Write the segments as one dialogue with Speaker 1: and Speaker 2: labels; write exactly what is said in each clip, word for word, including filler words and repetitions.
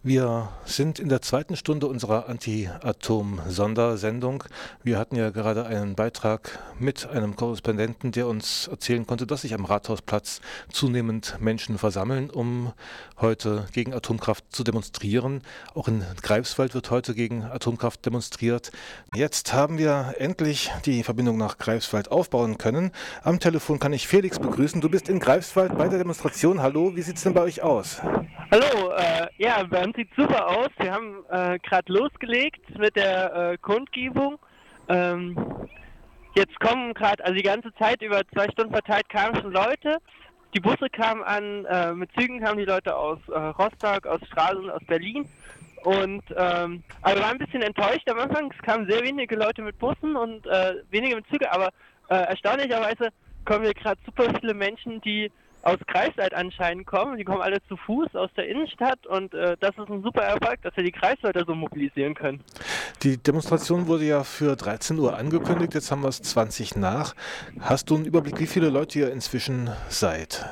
Speaker 1: Wir sind in der zweiten Stunde unserer Anti-Atom-Sondersendung. Wir hatten ja gerade einen Beitrag mit einem Korrespondenten, der uns erzählen konnte, dass sich am Rathausplatz zunehmend Menschen versammeln, um heute gegen Atomkraft zu demonstrieren. Auch in Greifswald wird heute gegen Atomkraft demonstriert. Jetzt haben wir endlich die Verbindung nach Greifswald aufbauen können. Am Telefon kann ich Felix begrüßen. Du bist in Greifswald bei der Demonstration. Hallo, wie sieht es denn bei euch aus?
Speaker 2: Hallo, äh, ja, bei uns sieht super aus. Wir haben äh, gerade losgelegt mit der äh, Kundgebung. Ähm, jetzt kommen gerade, also die ganze Zeit über zwei Stunden verteilt kamen schon Leute. Die Busse kamen an, äh, mit Zügen kamen die Leute aus äh, Rostock, aus Stralsund, aus Berlin. Und ähm, aber wir waren ein bisschen enttäuscht am Anfang. Es kamen sehr wenige Leute mit Bussen und äh, wenige mit Zügen, aber äh, erstaunlicherweise kommen hier gerade super viele Menschen, die aus Greifswald anscheinend kommen. Die kommen alle zu Fuß aus der Innenstadt und äh, das ist ein super Erfolg, dass wir die Greifswalder so mobilisieren können.
Speaker 1: Die Demonstration wurde ja für dreizehn Uhr angekündigt, jetzt haben wir es zwanzig nach. Hast du einen Überblick, wie viele Leute ihr inzwischen seid?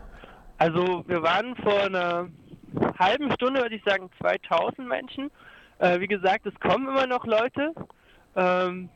Speaker 2: Also wir waren vor einer halben Stunde, würde ich sagen, zweitausend Menschen. Äh, wie gesagt, es kommen immer noch Leute. Ähm,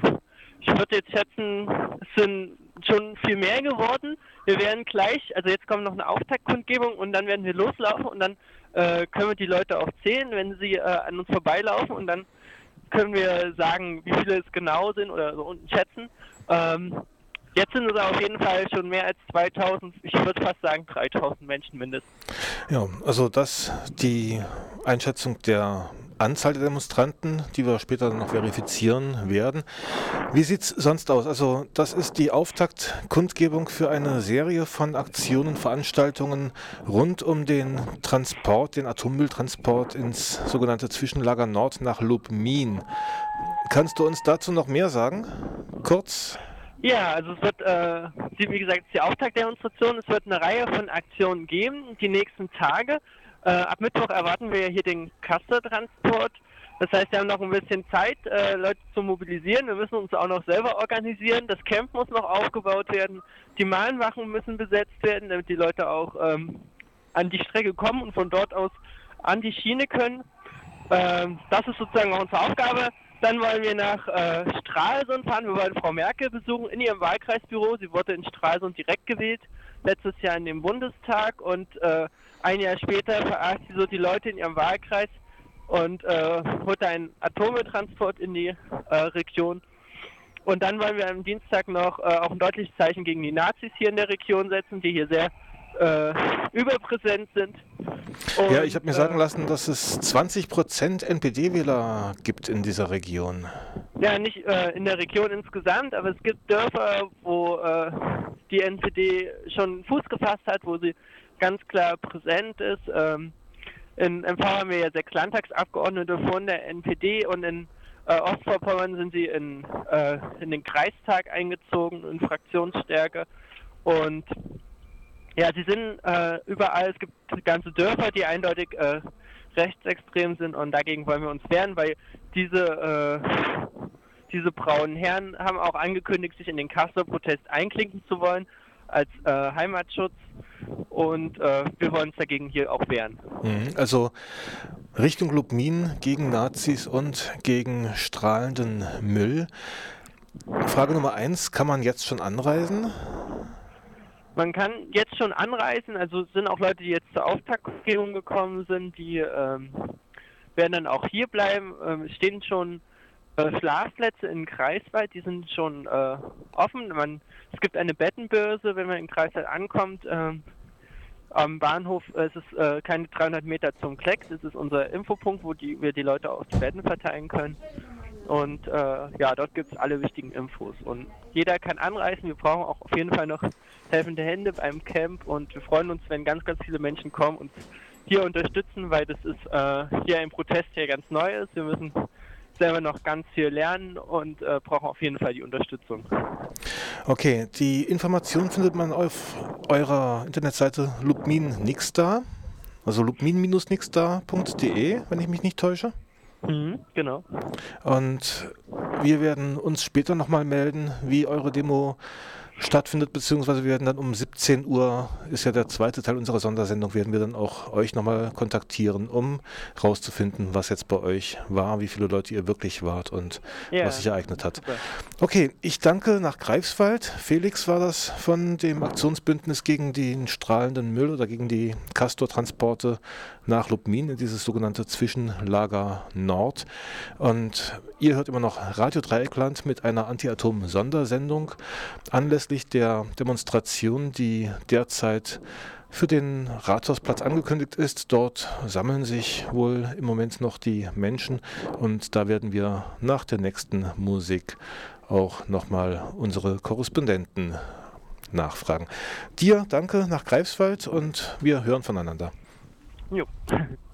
Speaker 2: ich würde jetzt schätzen, es sind schon viel mehr geworden. Wir werden gleich, also jetzt kommt noch eine Auftaktkundgebung und dann werden wir loslaufen und dann äh, können wir die Leute auch zählen, wenn sie äh, an uns vorbeilaufen und dann können wir sagen, wie viele es genau sind oder so unten schätzen. Ähm, jetzt sind es auf jeden Fall schon mehr als zweitausend, ich würde fast sagen dreitausend Menschen mindestens.
Speaker 1: Ja, also das die Einschätzung der Anzahl der Demonstranten, die wir später noch verifizieren werden. Wie sieht es sonst aus? Also das ist die Auftaktkundgebung für eine Serie von Aktionen, Veranstaltungen rund um den Transport, den Atommülltransport ins sogenannte Zwischenlager Nord nach Lubmin. Kannst du uns dazu noch mehr sagen? Kurz?
Speaker 2: Ja, also es wird, äh, wie gesagt, die Auftaktdemonstration, es wird eine Reihe von Aktionen geben, die nächsten Tage. Äh, ab Mittwoch erwarten wir ja hier den Castor-Transport. Das heißt, wir haben noch ein bisschen Zeit, äh, Leute zu mobilisieren. Wir müssen uns auch noch selber organisieren. Das Camp muss noch aufgebaut werden. Die Mahnwachen müssen besetzt werden, damit die Leute auch ähm, an die Strecke kommen und von dort aus an die Schiene können. Ähm, das ist sozusagen auch unsere Aufgabe. Dann wollen wir nach äh, Stralsund fahren. Wir wollen Frau Merkel besuchen in ihrem Wahlkreisbüro. Sie wurde in Stralsund direkt gewählt, letztes Jahr in den Bundestag. Und äh, ein Jahr später verarscht sie so die Leute in ihrem Wahlkreis und äh, holt einen Atommülltransport in die äh, Region. Und dann wollen wir am Dienstag noch äh, auch ein deutliches Zeichen gegen die Nazis hier in der Region setzen, die hier sehr äh, überpräsent sind. Und,
Speaker 1: ja, ich habe mir
Speaker 2: äh,
Speaker 1: sagen lassen, dass es zwanzig Prozent N P D-Wähler gibt in dieser Region.
Speaker 2: Ja, nicht äh, in der Region insgesamt, aber es gibt Dörfer, wo äh, die N P D schon Fuß gefasst hat, wo sie ganz klar präsent ist. Ähm, in M V haben wir ja sechs Landtagsabgeordnete von der N P D und in äh, Ostvorpommern sind sie in, äh, in den Kreistag eingezogen, in Fraktionsstärke. Und ja, sie sind äh, überall, es gibt ganze Dörfer, die eindeutig äh, rechtsextrem sind und dagegen wollen wir uns wehren, weil diese, äh, diese braunen Herren haben auch angekündigt, sich in den Castor-Protest einklinken zu wollen als äh, Heimatschutz und äh, wir wollen uns dagegen hier auch wehren.
Speaker 1: Also Richtung Lubmin gegen Nazis und gegen strahlenden Müll. Frage Nummer eins, kann man jetzt schon anreisen?
Speaker 2: Man kann jetzt schon anreisen, also es sind auch Leute, die jetzt zur Auftaktkundgebung gekommen sind, die ähm, werden dann auch hier bleiben. Ähm, es stehen schon äh, Schlafplätze in Greifswald, die sind schon äh, offen. Man, es gibt eine Bettenbörse, wenn man in Greifswald ankommt. Ähm, am Bahnhof äh, es ist es äh, keine dreihundert Meter zum Klecks, es ist unser Infopunkt, wo die, wir die Leute auch die Betten verteilen können. Und äh, ja, dort gibt es alle wichtigen Infos. Und jeder kann anreisen. Wir brauchen auch auf jeden Fall noch helfende Hände beim Camp. Und wir freuen uns, wenn ganz, ganz viele Menschen kommen und hier unterstützen, weil das ist äh, hier ein Protest, der ganz neu ist. Wir müssen selber noch ganz viel lernen und äh, brauchen auf jeden Fall die Unterstützung.
Speaker 1: Okay, die Information findet man auf eurer Internetseite Lubmin Nixdar, also lubmin Bindestrich nixdar Punkt de, wenn ich mich nicht täusche.
Speaker 2: Mhm, genau.
Speaker 1: Und wir werden uns später nochmal melden, wie eure Demo stattfindet, beziehungsweise wir werden dann um siebzehn Uhr, ist ja der zweite Teil unserer Sondersendung, werden wir dann auch euch nochmal kontaktieren, um rauszufinden, was jetzt bei euch war, wie viele Leute ihr wirklich wart und
Speaker 2: Ja,
Speaker 1: was sich ereignet hat.
Speaker 2: super.
Speaker 1: Okay, ich danke nach Greifswald. Felix war das von dem Aktionsbündnis gegen den strahlenden Müll oder gegen die Castor-Transporte nach Lubmin in dieses sogenannte Zwischenlager Nord. Und ihr hört immer noch Radio Dreieckland mit einer Anti-Atom-Sondersendung anlässlich der Demonstration, die derzeit für den Rathausplatz angekündigt ist. Dort sammeln sich wohl im Moment noch die Menschen und da werden wir nach der nächsten Musik auch nochmal unsere Korrespondenten nachfragen. Dir danke nach Greifswald und wir hören voneinander.
Speaker 2: Jo.